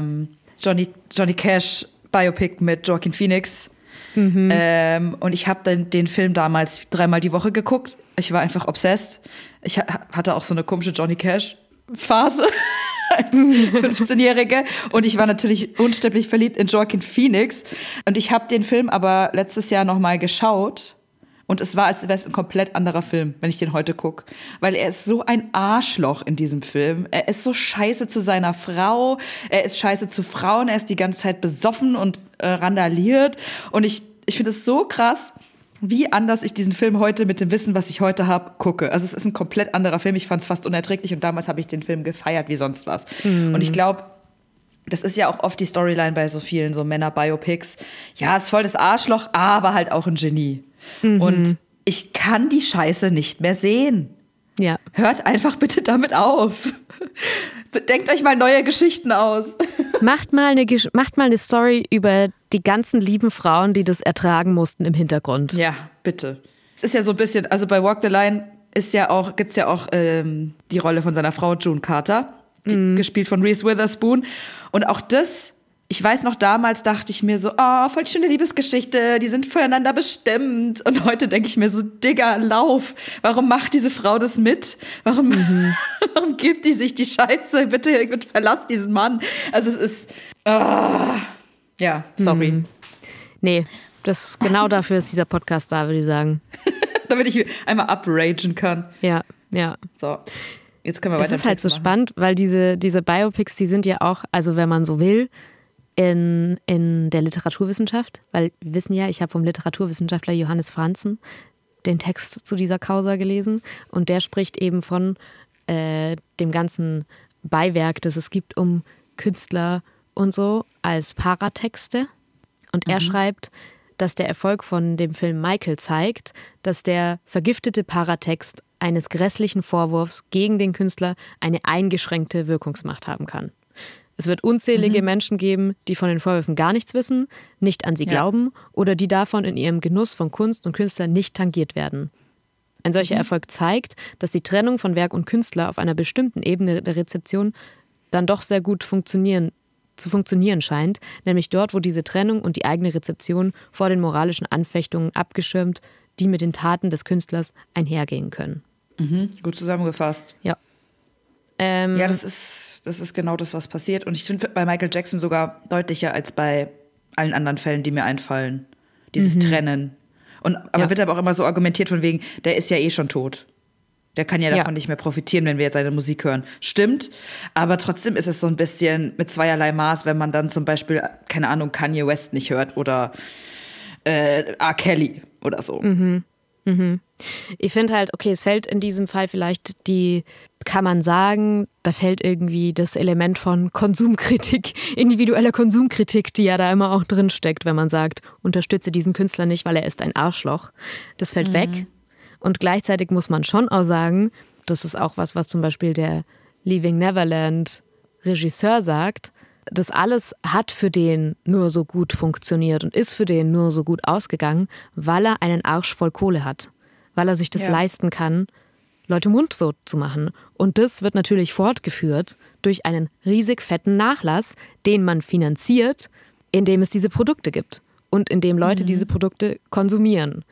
Speaker 8: Johnny Cash Biopic mit Joaquin Phoenix. Und ich habe den Film damals 3-mal die Woche geguckt. Ich war einfach obsessed. Ich hatte auch so eine komische Johnny Cash-Phase als 15-Jährige. Und ich war natürlich unsterblich verliebt in Joaquin Phoenix. Und ich habe den Film aber letztes Jahr noch mal geschaut. Und es war, als wäre es ein komplett anderer Film, wenn ich den heute gucke. Weil er ist so ein Arschloch in diesem Film. Er ist so scheiße zu seiner Frau. Er ist scheiße zu Frauen. Er ist die ganze Zeit besoffen und randaliert. Und ich finde es so krass, wie anders ich diesen Film heute mit dem Wissen, was ich heute habe, gucke. Also es ist ein komplett anderer Film. Ich fand es fast unerträglich. Und damals habe ich den Film gefeiert wie sonst was. Und ich glaube, das ist ja auch oft die Storyline bei so vielen so Männer-Biopics. Ja, ist voll das Arschloch, aber halt auch ein Genie. Und ich kann die Scheiße nicht mehr sehen.
Speaker 7: Ja.
Speaker 8: Hört einfach bitte damit auf. Denkt euch mal neue Geschichten aus.
Speaker 7: Macht mal eine Story über die ganzen lieben Frauen, die das ertragen mussten im Hintergrund.
Speaker 8: Ja, bitte. Es ist ja so ein bisschen, also bei Walk the Line gibt's ja auch die Rolle von seiner Frau June Carter, gespielt von Reese Witherspoon. Und auch das, ich weiß noch, damals dachte ich mir so, voll schöne Liebesgeschichte, die sind füreinander bestimmt. Und heute denke ich mir so, Digga, lauf. Warum macht diese Frau das mit? Warum gibt die sich die Scheiße? Bitte verlass diesen Mann. Also es ist, ja, sorry.
Speaker 7: Nee, genau dafür ist dieser Podcast da, würde ich sagen.
Speaker 8: Damit ich einmal upragen kann.
Speaker 7: Ja.
Speaker 8: So, jetzt können wir weiter.
Speaker 7: Es ist halt so spannend, weil diese Biopics, die sind ja auch, also wenn man so will, in der Literaturwissenschaft, weil wir wissen ja, ich habe vom Literaturwissenschaftler Johannes Franzen den Text zu dieser Causa gelesen und der spricht eben von dem ganzen Beiwerk, das es gibt um Künstler und so, als Paratexte. Und er schreibt, dass der Erfolg von dem Film Michael zeigt, dass der vergiftete Paratext eines grässlichen Vorwurfs gegen den Künstler eine eingeschränkte Wirkungsmacht haben kann. Es wird unzählige Menschen geben, die von den Vorwürfen gar nichts wissen, nicht an sie glauben oder die davon in ihrem Genuss von Kunst und Künstler nicht tangiert werden. Ein solcher Erfolg zeigt, dass die Trennung von Werk und Künstler auf einer bestimmten Ebene der Rezeption dann doch sehr gut zu funktionieren scheint, nämlich dort, wo diese Trennung und die eigene Rezeption vor den moralischen Anfechtungen abgeschirmt, die mit den Taten des Künstlers einhergehen können.
Speaker 8: Gut zusammengefasst.
Speaker 7: Ja.
Speaker 8: Ja, das ist genau das, was passiert. Und ich finde bei Michael Jackson sogar deutlicher als bei allen anderen Fällen, die mir einfallen. Dieses Trennen. Aber wird aber auch immer so argumentiert von wegen, der ist ja eh schon tot. Der kann ja davon nicht mehr profitieren, wenn wir jetzt seine Musik hören. Stimmt, aber trotzdem ist es so ein bisschen mit zweierlei Maß, wenn man dann zum Beispiel, keine Ahnung, Kanye West nicht hört oder R. Kelly oder so.
Speaker 7: Ich finde halt, okay, es fällt in diesem Fall vielleicht kann man sagen, da fällt irgendwie das Element von Konsumkritik, individueller Konsumkritik, die ja da immer auch drin steckt, wenn man sagt, unterstütze diesen Künstler nicht, weil er ist ein Arschloch. Das fällt weg. Und gleichzeitig muss man schon auch sagen, das ist auch was zum Beispiel der Leaving Neverland Regisseur sagt, das alles hat für den nur so gut funktioniert und ist für den nur so gut ausgegangen, weil er einen Arsch voll Kohle hat. Weil er sich das leisten kann, Leute mundtot zu machen. Und das wird natürlich fortgeführt durch einen riesig fetten Nachlass, den man finanziert, indem es diese Produkte gibt und indem Leute diese Produkte konsumieren.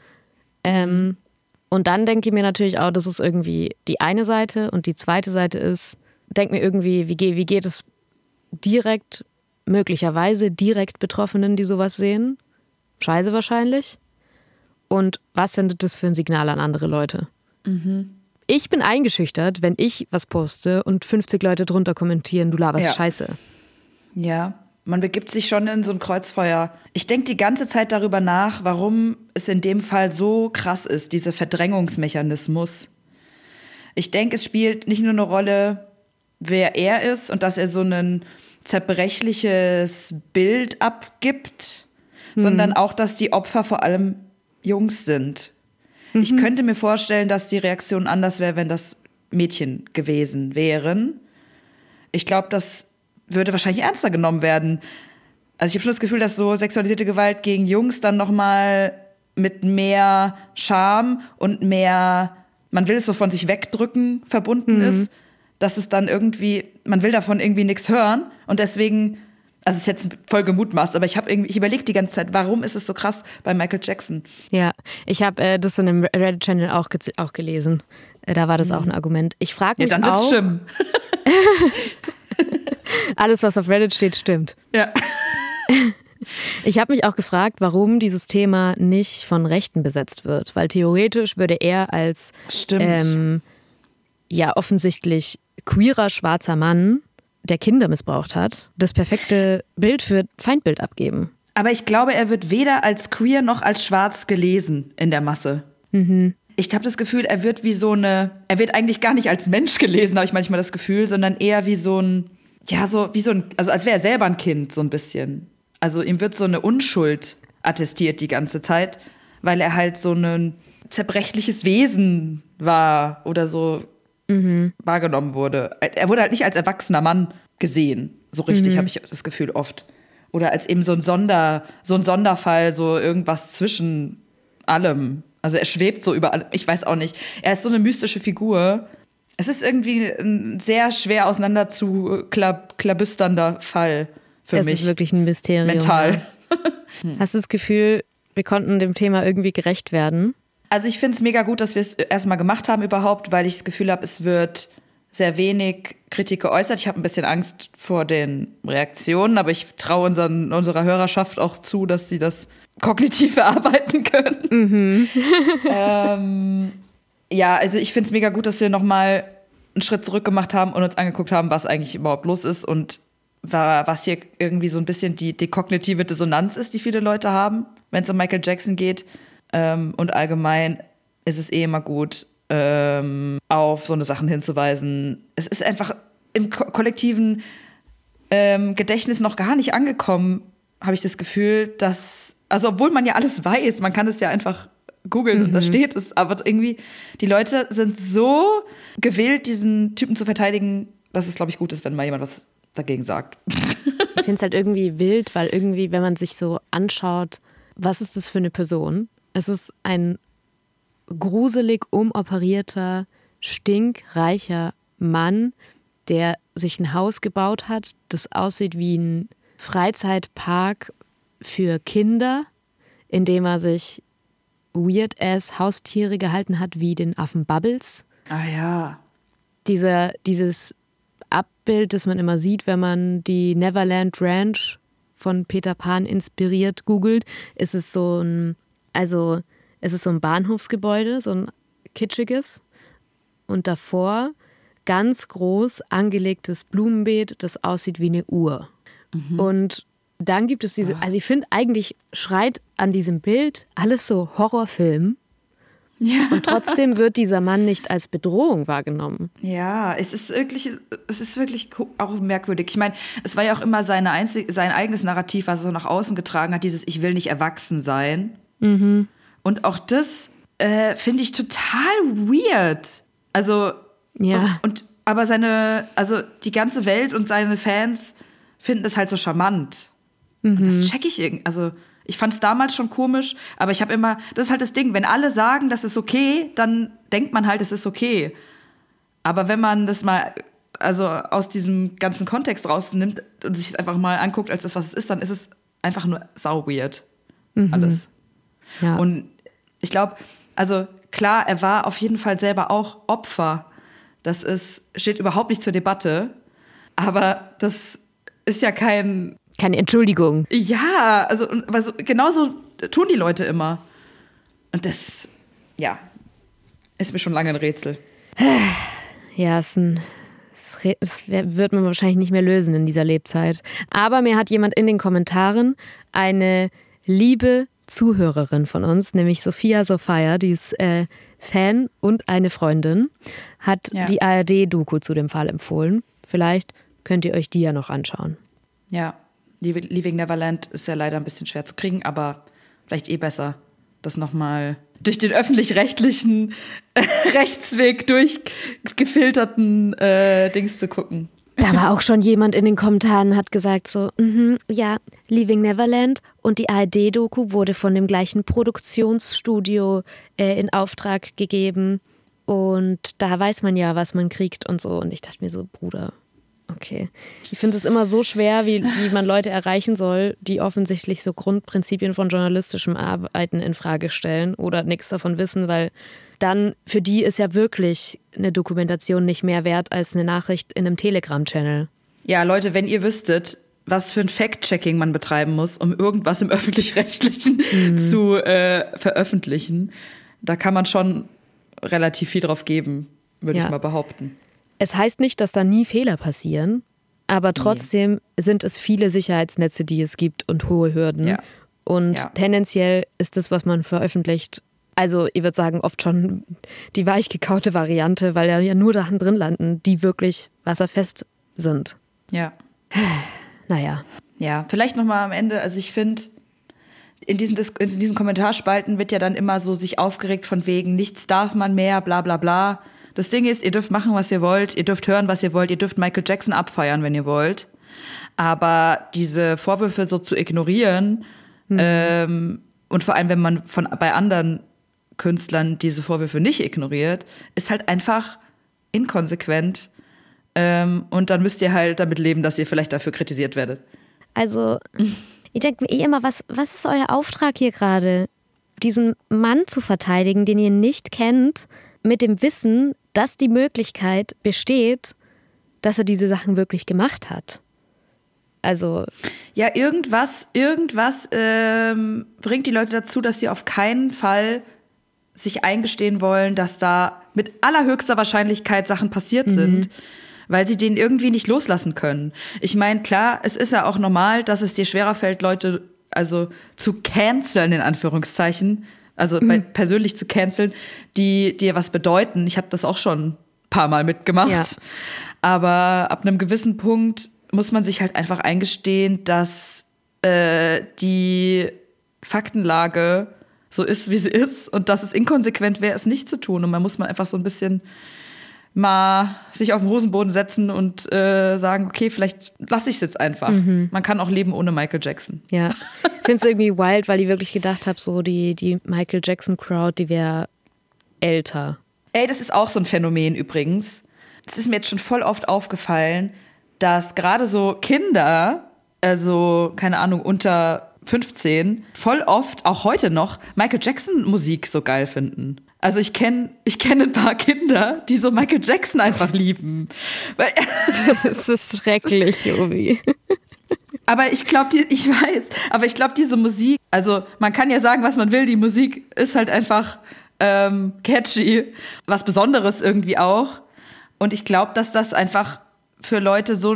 Speaker 7: Und dann denke ich mir natürlich auch, das ist irgendwie die eine Seite und die zweite Seite ist, denke mir irgendwie, wie geht es möglicherweise direkt Betroffenen, die sowas sehen? Scheiße wahrscheinlich. Und was sendet das für ein Signal an andere Leute? Ich bin eingeschüchtert, wenn ich was poste und 50 Leute drunter kommentieren, du laberst Scheiße. Ja.
Speaker 8: Man begibt sich schon in so ein Kreuzfeuer. Ich denke die ganze Zeit darüber nach, warum es in dem Fall so krass ist, dieser Verdrängungsmechanismus. Ich denke, es spielt nicht nur eine Rolle, wer er ist und dass er so ein zerbrechliches Bild abgibt, sondern auch, dass die Opfer vor allem Jungs sind. Ich könnte mir vorstellen, dass die Reaktion anders wäre, wenn das Mädchen gewesen wären. Ich glaube, das würde wahrscheinlich ernster genommen werden. Also ich habe schon das Gefühl, dass so sexualisierte Gewalt gegen Jungs dann nochmal mit mehr Scham und mehr, man will es so von sich wegdrücken, verbunden ist, dass es dann irgendwie, man will davon irgendwie nichts hören und deswegen, also es ist jetzt voll gemutmaßt, aber ich überlege die ganze Zeit, warum ist es so krass bei Michael Jackson?
Speaker 7: Ja, ich habe das in einem Reddit-Channel auch gelesen. Da war das auch ein Argument. Ich frage mich
Speaker 8: dann wird's stimmen.
Speaker 7: Alles, was auf Reddit steht, stimmt.
Speaker 8: Ja.
Speaker 7: Ich habe mich auch gefragt, warum dieses Thema nicht von Rechten besetzt wird. Weil theoretisch würde er als offensichtlich queerer schwarzer Mann, der Kinder missbraucht hat, das perfekte Bild für Feindbild abgeben.
Speaker 8: Aber ich glaube, er wird weder als queer noch als schwarz gelesen in der Masse. Ich habe das Gefühl, er wird eigentlich gar nicht als Mensch gelesen, habe ich manchmal das Gefühl, sondern eher wie also als wäre er selber ein Kind, so ein bisschen. Also ihm wird so eine Unschuld attestiert die ganze Zeit, weil er halt so ein zerbrechliches Wesen war oder so wahrgenommen wurde. Er wurde halt nicht als erwachsener Mann gesehen, so richtig, habe ich das Gefühl oft. Oder als eben so ein Sonderfall, so irgendwas zwischen allem. Also er schwebt so über allem, ich weiß auch nicht. Er ist so eine mystische Figur. Es ist irgendwie ein sehr schwer auseinander zu klabüsternder Fall für mich.
Speaker 7: Es ist wirklich ein Mysterium.
Speaker 8: Mental.
Speaker 7: Hast du das Gefühl, wir konnten dem Thema irgendwie gerecht werden?
Speaker 8: Also ich finde es mega gut, dass wir es erstmal gemacht haben überhaupt, weil ich das Gefühl habe, es wird sehr wenig Kritik geäußert. Ich habe ein bisschen Angst vor den Reaktionen, aber ich traue unserer Hörerschaft auch zu, dass sie das kognitiv verarbeiten können. Ja, also ich finde es mega gut, dass wir nochmal einen Schritt zurück gemacht haben und uns angeguckt haben, was eigentlich überhaupt los ist und was hier irgendwie so ein bisschen die kognitive Dissonanz ist, die viele Leute haben, wenn es um Michael Jackson geht. Und allgemein ist es immer gut, auf so eine Sachen hinzuweisen. Es ist einfach im kollektiven Gedächtnis noch gar nicht angekommen, habe ich das Gefühl, dass, also obwohl man ja alles weiß, man kann es ja einfach googeln und da steht es, aber irgendwie, die Leute sind so gewillt, diesen Typen zu verteidigen, dass es, glaube ich, gut ist, wenn mal jemand was dagegen sagt.
Speaker 7: Ich finde es halt irgendwie wild, weil irgendwie, wenn man sich so anschaut, was ist das für eine Person? Es ist ein gruselig umoperierter, stinkreicher Mann, der sich ein Haus gebaut hat, das aussieht wie ein Freizeitpark für Kinder, in dem er sich weird-ass Haustiere gehalten hat, wie den Affen Bubbles.
Speaker 8: Ah ja.
Speaker 7: Dieses Abbild, das man immer sieht, wenn man die Neverland Ranch von Peter Pan inspiriert googelt, ist es so ein Bahnhofsgebäude, so ein kitschiges. Und davor ganz groß angelegtes Blumenbeet, das aussieht wie eine Uhr. Und dann gibt es diese, also ich finde eigentlich schreit an diesem Bild alles so Horrorfilm. Ja. Und trotzdem wird dieser Mann nicht als Bedrohung wahrgenommen.
Speaker 8: Ja, es ist wirklich auch merkwürdig. Ich meine, es war ja auch immer sein eigenes Narrativ, was er so nach außen getragen hat, dieses Ich will nicht erwachsen sein. Und auch das finde ich total weird. Also,
Speaker 7: ja.
Speaker 8: Aber die ganze Welt und seine Fans finden es halt so charmant. Und das check ich irgendwie. Also, ich fand es damals schon komisch, aber ich habe immer, das ist halt das Ding, wenn alle sagen, das ist okay, dann denkt man halt, es ist okay. Aber wenn man das mal aus diesem ganzen Kontext rausnimmt und sich es einfach mal anguckt als das, was es ist, dann ist es einfach nur sau-weird. Alles.
Speaker 7: Ja.
Speaker 8: Und ich glaube, also klar, er war auf jeden Fall selber auch Opfer. Das steht überhaupt nicht zur Debatte. Aber das ist ja keine
Speaker 7: Entschuldigung.
Speaker 8: Ja, also genauso tun die Leute immer. Und das, ja, ist mir schon lange ein Rätsel.
Speaker 7: Ja, das wird man wahrscheinlich nicht mehr lösen in dieser Lebzeit. Aber mir hat jemand in den Kommentaren eine liebe Zuhörerin von uns, nämlich Sophia Sophia, die ist Fan und eine Freundin, hat die ARD-Doku zu dem Fall empfohlen. Vielleicht könnt ihr euch die ja noch anschauen.
Speaker 8: Ja, Leaving Neverland ist ja leider ein bisschen schwer zu kriegen, aber vielleicht besser, das nochmal durch den öffentlich-rechtlichen Rechtsweg durchgefilterten Dings zu gucken.
Speaker 7: Da war auch schon jemand in den Kommentaren, hat gesagt so, ja, Leaving Neverland und die ARD-Doku wurde von dem gleichen Produktionsstudio in Auftrag gegeben und da weiß man ja, was man kriegt und so. Und ich dachte mir so, Bruder, okay. Ich finde es immer so schwer, wie man Leute erreichen soll, die offensichtlich so Grundprinzipien von journalistischem Arbeiten in Frage stellen oder nichts davon wissen, weil dann für die ist ja wirklich eine Dokumentation nicht mehr wert als eine Nachricht in einem Telegram-Channel.
Speaker 8: Ja, Leute, wenn ihr wüsstet, was für ein Fact-Checking man betreiben muss, um irgendwas im Öffentlich-Rechtlichen zu veröffentlichen, da kann man schon relativ viel drauf geben, würde ich mal behaupten.
Speaker 7: Es heißt nicht, dass da nie Fehler passieren, aber trotzdem sind es viele Sicherheitsnetze, die es gibt und hohe Hürden. Ja. Und tendenziell ist das, was man veröffentlicht, also ich würde sagen, oft schon die weichgekaute Variante, weil ja nur Sachen drin landen, die wirklich wasserfest sind.
Speaker 8: Ja.
Speaker 7: Naja.
Speaker 8: Ja, vielleicht nochmal am Ende, also ich finde, in diesen Kommentarspalten wird ja dann immer so sich aufgeregt von wegen, nichts darf man mehr, bla bla bla. Das Ding ist, ihr dürft machen, was ihr wollt, ihr dürft hören, was ihr wollt, ihr dürft Michael Jackson abfeiern, wenn ihr wollt. Aber diese Vorwürfe so zu ignorieren und vor allem, wenn man bei anderen Künstlern diese Vorwürfe nicht ignoriert, ist halt einfach inkonsequent. Und dann müsst ihr halt damit leben, dass ihr vielleicht dafür kritisiert werdet.
Speaker 7: Also, ich denke mir immer, was ist euer Auftrag hier gerade? Diesen Mann zu verteidigen, den ihr nicht kennt, mit dem Wissen, dass die Möglichkeit besteht, dass er diese Sachen wirklich gemacht hat. Also
Speaker 8: ja, irgendwas bringt die Leute dazu, dass sie auf keinen Fall sich eingestehen wollen, dass da mit allerhöchster Wahrscheinlichkeit Sachen passiert sind, weil sie den irgendwie nicht loslassen können. Ich meine, klar, es ist ja auch normal, dass es dir schwerer fällt, Leute also zu canceln, in Anführungszeichen, Also persönlich zu canceln, die dir was bedeuten. Ich habe das auch schon ein paar Mal mitgemacht.
Speaker 7: Ja.
Speaker 8: Aber ab einem gewissen Punkt muss man sich halt einfach eingestehen, dass die Faktenlage so ist, wie sie ist und dass es inkonsequent wäre, es nicht zu tun. Und man muss einfach so ein bisschen mal sich auf den Hosenboden setzen und sagen, okay, vielleicht lasse ich es jetzt einfach. Man kann auch leben ohne Michael Jackson.
Speaker 7: Ja, ich finde es irgendwie wild, weil ich wirklich gedacht habe, so die Michael Jackson-Crowd, die wäre älter.
Speaker 8: Ey, das ist auch so ein Phänomen übrigens. Es ist mir jetzt schon voll oft aufgefallen, dass gerade so Kinder, also keine Ahnung, unter 15, voll oft, auch heute noch, Michael Jackson-Musik so geil finden. Also ich kenne ein paar Kinder, die so Michael Jackson einfach lieben.
Speaker 7: Das ist schrecklich, Jovi.
Speaker 8: Aber ich glaube, diese Musik, also man kann ja sagen, was man will, die Musik ist halt einfach catchy, was Besonderes irgendwie auch. Und ich glaube, dass das einfach für Leute so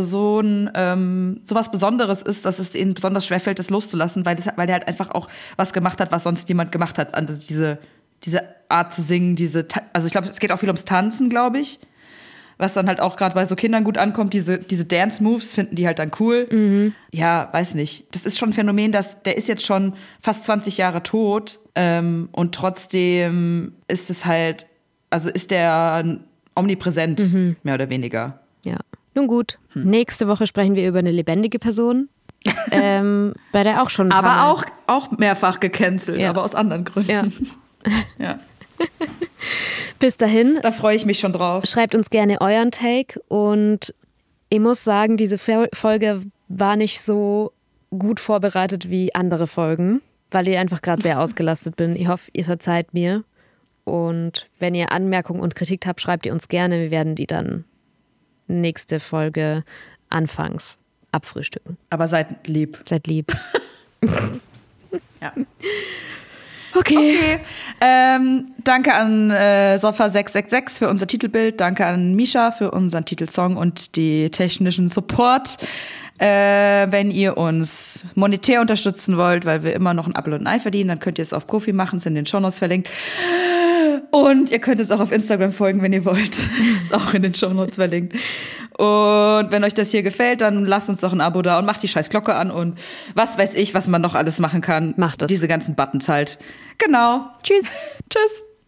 Speaker 8: was Besonderes ist, dass es ihnen besonders schwerfällt, das loszulassen, weil der halt einfach auch was gemacht hat, was sonst niemand gemacht hat. Also diese Art zu singen, also ich glaube, es geht auch viel ums Tanzen, glaube ich. Was dann halt auch gerade bei so Kindern gut ankommt, diese Dance-Moves finden die halt dann cool. Ja, weiß nicht. Das ist schon ein Phänomen, der ist jetzt schon fast 20 Jahre tot und trotzdem ist es halt, also ist der omnipräsent, mehr oder weniger.
Speaker 7: Ja, nun gut. Nächste Woche sprechen wir über eine lebendige Person, bei der auch schon
Speaker 8: aber auch mehrfach gecancelt, aber aus anderen Gründen.
Speaker 7: Ja.
Speaker 8: Ja.
Speaker 7: Bis dahin.
Speaker 8: Da freue ich mich schon drauf.
Speaker 7: Schreibt uns gerne euren Take und ich muss sagen, diese Folge war nicht so gut vorbereitet wie andere Folgen, weil ich einfach gerade sehr ausgelastet bin. Ich hoffe, ihr verzeiht mir und wenn ihr Anmerkungen und Kritik habt, schreibt ihr uns gerne. Wir werden die dann nächste Folge anfangs abfrühstücken.
Speaker 8: Aber seid lieb.
Speaker 7: Seid lieb.
Speaker 8: Ja.
Speaker 7: Okay.
Speaker 8: Danke an Sofa666 für unser Titelbild. Danke an Misha für unseren Titelsong und die technischen Support. Wenn ihr uns monetär unterstützen wollt, weil wir immer noch ein Apfel und ein Ei verdienen, dann könnt ihr es auf Ko-fi machen, ist in den Shownotes verlinkt. Und ihr könnt es auch auf Instagram folgen, wenn ihr wollt. Ist auch in den Shownotes verlinkt. Und wenn euch das hier gefällt, dann lasst uns doch ein Abo da und macht die scheiß Glocke an und was weiß ich, was man noch alles machen kann.
Speaker 7: Macht es.
Speaker 8: Diese ganzen Buttons halt. Genau.
Speaker 7: Tschüss.
Speaker 8: Tschüss.